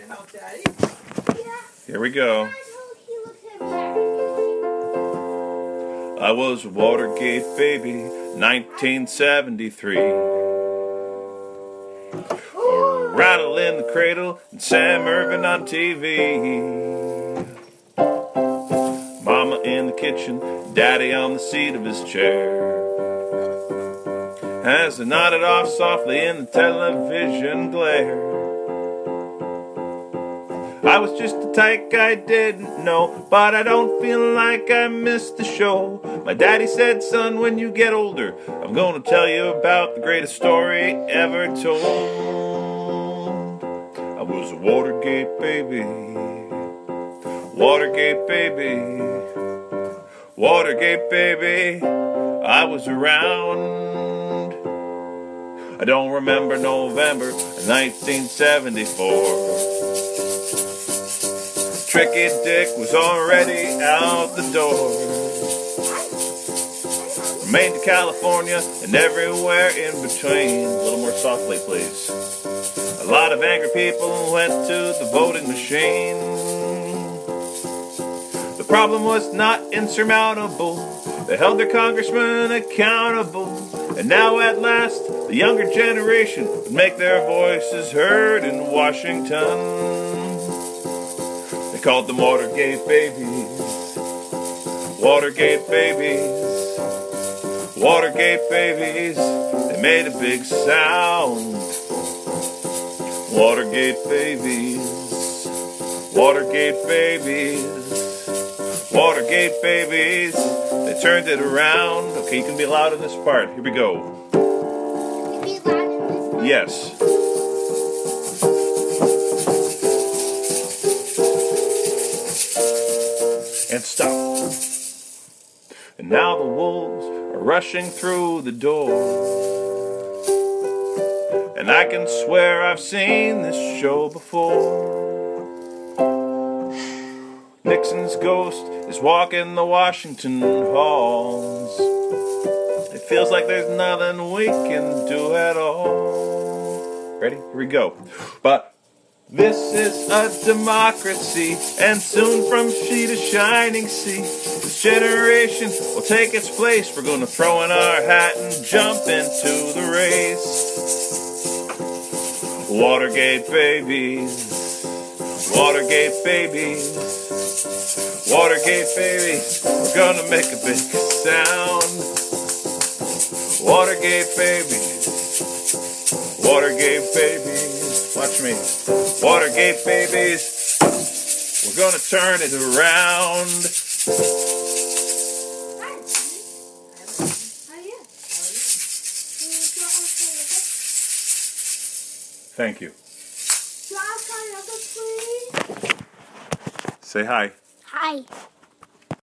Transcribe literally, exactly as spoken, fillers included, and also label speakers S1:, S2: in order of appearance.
S1: help, Daddy.
S2: Yeah.
S3: Here we go.
S2: I told he looked at me.
S3: I was a Watergate baby, nineteen seventy-three. A rattle in the cradle and Sam Irvin on T V. Mama in the kitchen, Daddy on the seat of his chair. As I nodded off softly in the television glare. I was just a tyke I didn't know, but I don't feel like I missed the show. My daddy said, son, when you get older, I'm going to tell you about the greatest story ever told. I was a Watergate baby, Watergate baby, Watergate baby, I was around. I don't remember November nineteen seventy-four. Tricky Dick was already out the door. From Maine to California and everywhere in between. A little more softly, please. A lot of angry people went to the voting machine. The problem was not insurmountable. They held their congressmen accountable. And now at last, the younger generation would make their voices heard in Washington. They called them Watergate babies, Watergate babies, Watergate babies. They made a big sound. Watergate babies, Watergate babies, Watergate babies. They turned it around. Okay, you can be loud in this part. Here we go.
S2: Can you be loud in this part?
S3: Yes. And stop. And now the wolves are rushing through the door. And I can swear I've seen this show before. Nixon's ghost is walking the Washington halls. It feels like there's nothing we can do at all. Ready? Here we go. But this is a democracy, and soon from sea to shining sea, this generation will take its place. We're going to throw in our hat and jump into the race. Watergate babies, Watergate babies, Watergate babies, we're gonna make a big sound. Watergate babies, Watergate babies, watch me. Watergate babies, we're gonna turn it around. Thank you. Say hi.
S2: Hi.